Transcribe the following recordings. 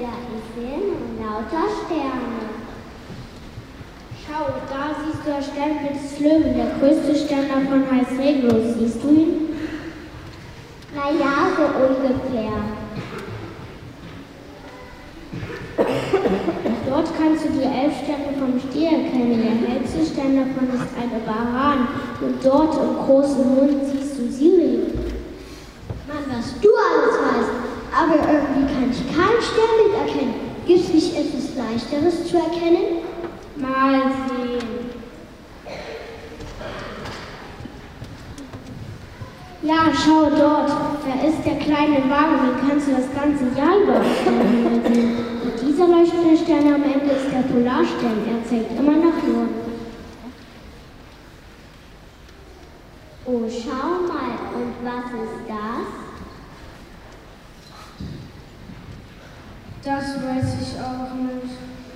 da ist sind lauter Sterne. Schau, da siehst du das Sternbild des Löwen. Der größte Stern davon heißt Regulus. Siehst du ihn? Na ja, so ungefähr. Dort kannst du die 11 Sterne vom Stier erkennen. Der hellste Stern davon ist ein Oberan. Und dort im großen Mond siehst du Sirius. Mann, was du alles weißt. Aber irgendwie kann ich kein Sternbild erkennen. Gibt es nicht etwas Leichteres zu erkennen? Mal sehen. Ja, schau dort. Da ist der kleine Wagen. Den kannst du das ganze Jahr über sehen. Und dieser leuchtende Stern am Ende ist der Polarstern. Er zeigt immer nach Norden. Oh, schau mal. Und was ist das? Das weiß ich auch nicht.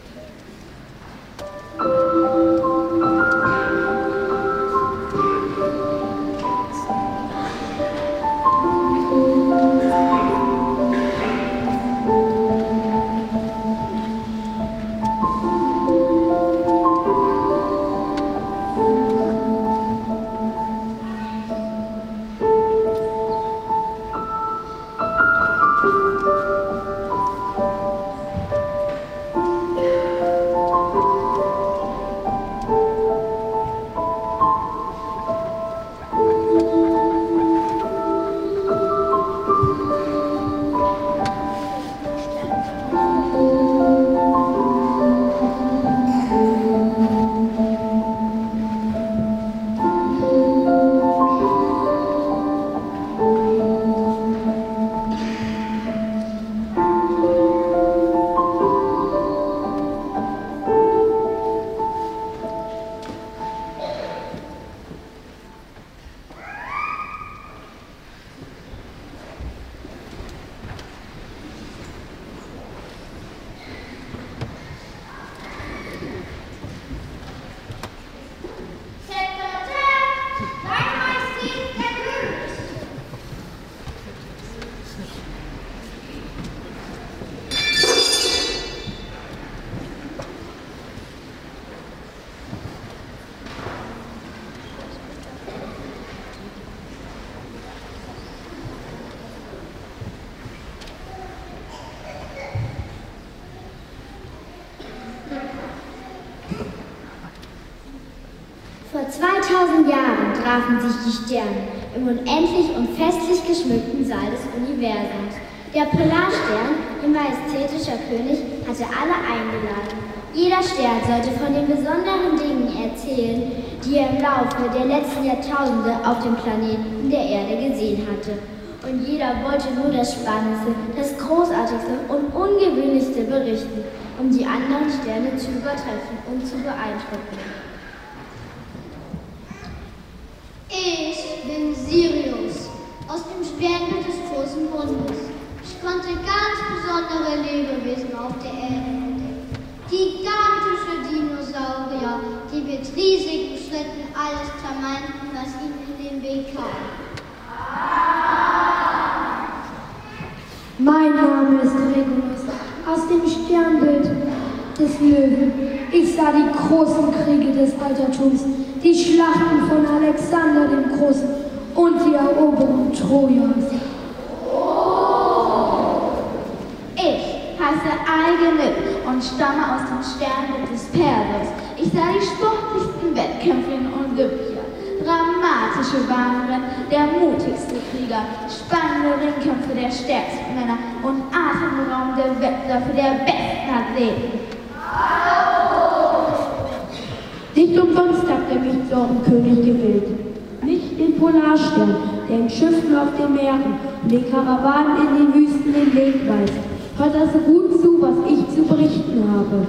Vor 2000 Jahren trafen sich die Sterne im unendlich und festlich geschmückten Saal des Universums. Der Polarstern, ihr majestätischer König, hatte alle eingeladen. Jeder Stern sollte von den besonderen Dingen erzählen, die er im Laufe der letzten Jahrtausende auf dem Planeten der Erde gesehen hatte. Und jeder wollte nur das Spannendste, das Großartigste und Ungewöhnlichste berichten, um die anderen Sterne zu übertreffen und zu beeindrucken. Ich bin Sirius, aus dem Sternbild des großen Mondes. Ich konnte ganz besondere Lebewesen auf der Erde entdecken. Gigantische Dinosaurier, die mit riesigen Schritten alles zermalmten, was ihnen in den Weg kam. Mein Name ist Regulus, aus dem Sternbild des Löwen. Ich sah die großen Kriege des Altertums, die Schlachten von Alexander dem Großen und die Eroberung Trojas. Ich heiße Algenib und stamme aus dem Sternbild des Perseus. Ich sah die sportlichsten Wettkämpfe in Olympia, dramatische Wanderungen der mutigsten Krieger, spannende Ringkämpfe der stärksten Männer und atemberaubende Wettläufe der besten Athleten. Nicht umsonst hat der Lichtsorgenkönig gewählt. Nicht den Polarstern, der in Schiffen auf den Meeren und den Karawanen in den Wüsten den Weg weist. Hört also gut zu, was ich zu berichten habe.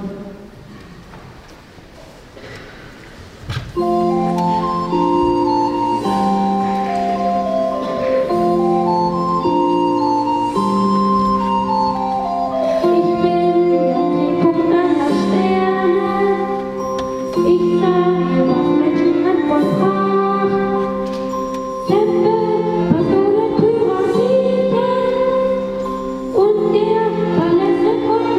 Und der verlässliche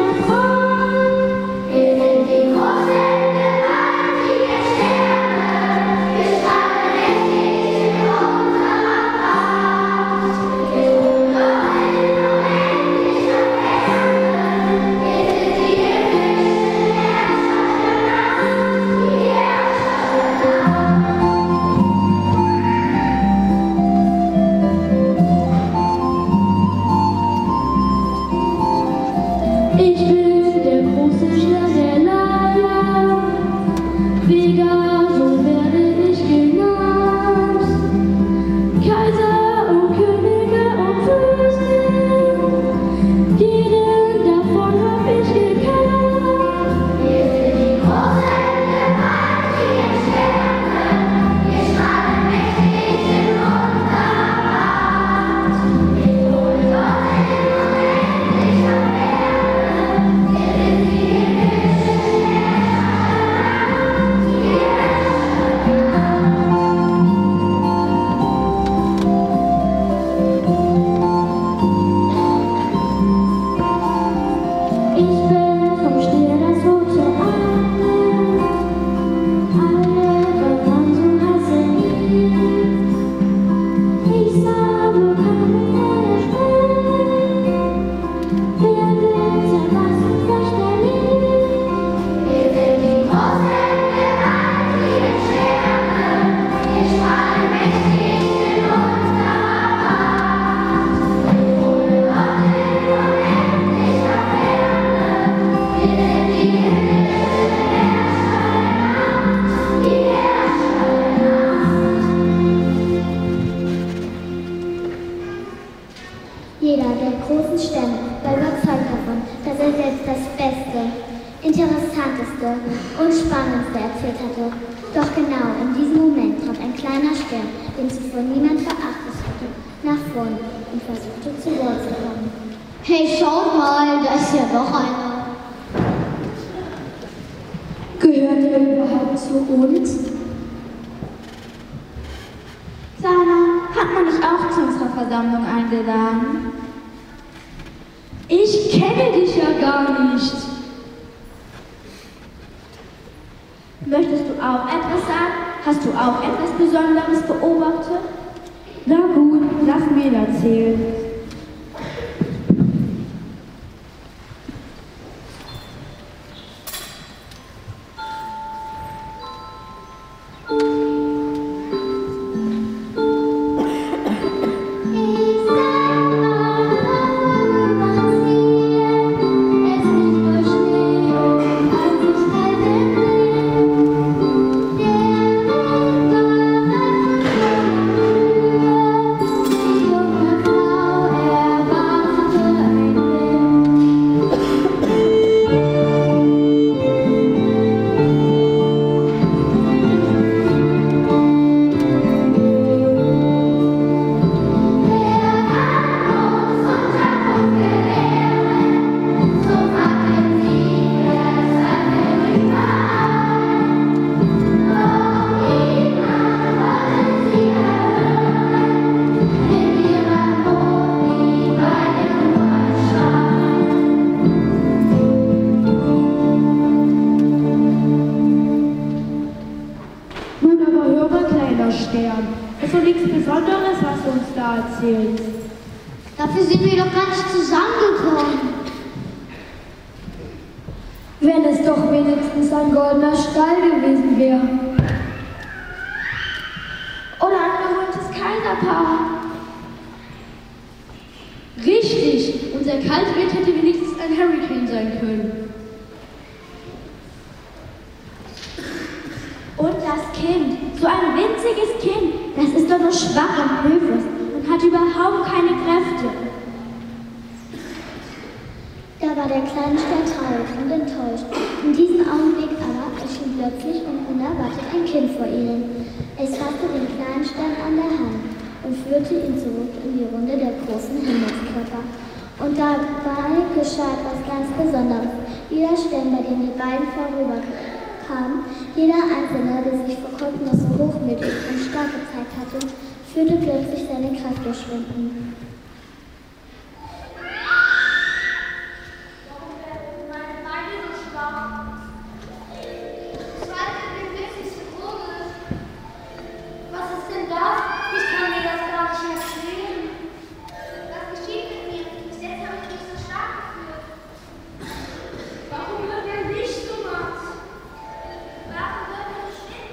Jeder der großen Stämme war überzeugt davon, dass er selbst das Beste, Interessanteste und Spannendste erzählt hatte. Doch genau in diesem Moment trat ein kleiner Stern, den zuvor niemand beachtet hatte, nach vorn und versuchte zu Wort zu kommen. Hey, schaut mal, da ist ja noch einer. Gehört er überhaupt zu uns? Sana, hat man dich auch zu unserer Versammlung eingeladen? Ich kenne dich ja gar nicht. Möchtest du auch etwas sagen? Hast du auch etwas Besonderes beobachtet? Na gut, lass mir erzählen. Stern. Es ist doch nichts Besonderes, was du uns da erzählst. Dafür sind wir doch gar nicht zusammengekommen. Wenn es doch wenigstens ein goldener Stall gewesen wäre. Oder ein berühmtes Kaiserpaar. Richtig, unser Kaltwind hätte wenigstens ein Hurricane sein können. Und das Kind, so ein winziges Kind, das ist doch nur schwach und hilflos und hat überhaupt keine Kräfte. Da war der kleine Stern traurig und enttäuscht. In diesem Augenblick aber erschien plötzlich und unerwartet ein Kind vor ihnen. Es fasste den kleinen Stern an der Hand und führte ihn zurück in die Runde der großen Himmelskörper. Und dabei geschah etwas ganz Besonderes. Jeder Stern, bei dem die beiden vorüberkamen, jeder Einzelne, der sich vor kurzem noch so hochmütig und stark gezeigt hatte, fühlte plötzlich seine Kräfte schwinden.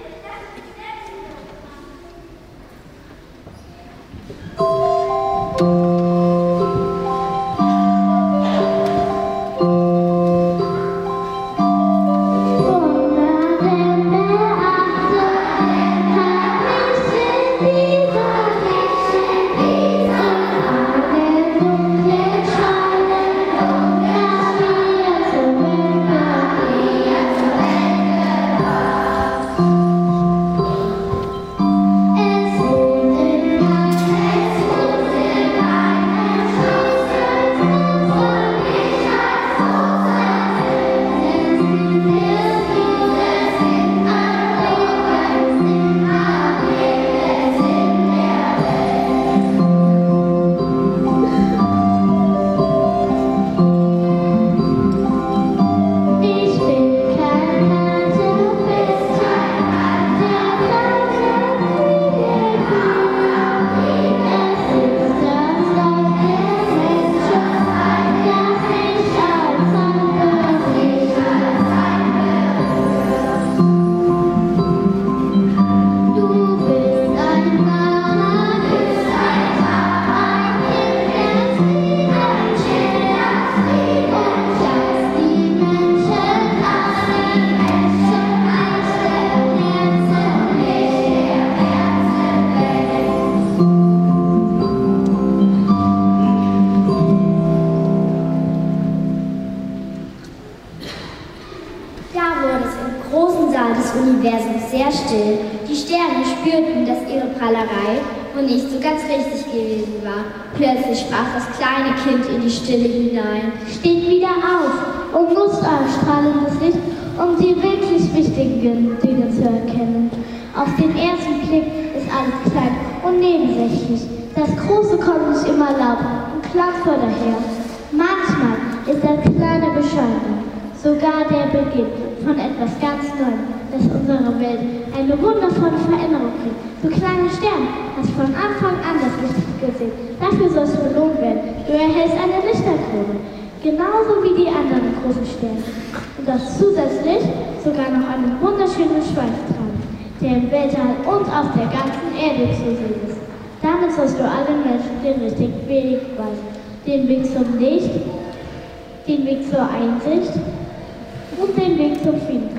Oh. war das Universum sehr still. Die Sterne spürten, dass ihre Prahlerei wohl nicht so ganz richtig gewesen war. Plötzlich sprach das kleine Kind in die Stille hinein. Steht wieder auf und nutzt euer strahlendes Licht, um die wirklich wichtigen Dinge zu erkennen. Auf den ersten Blick ist alles klein und nebensächlich. Das Große kommt nicht immer laut und klangvoll daher. Manchmal ist das Kleine bescheiden, sogar der Beginn von etwas ganz Neuem, das unsere Welt eine wundervolle Veränderung bringt. Du kleiner Stern, hast von Anfang an das Licht gesehen. Dafür sollst du belohnt werden. Du erhältst eine Lichterkrone, genauso wie die anderen großen Sterne. Und das zusätzlich sogar noch einen wunderschönen Schweif tragen, der im Weltall und auf der ganzen Erde zu sehen ist. Damit sollst du allen Menschen den richtigen Weg weisen. Den Weg zum Licht, den Weg zur Einsicht und den Weg zum Frieden.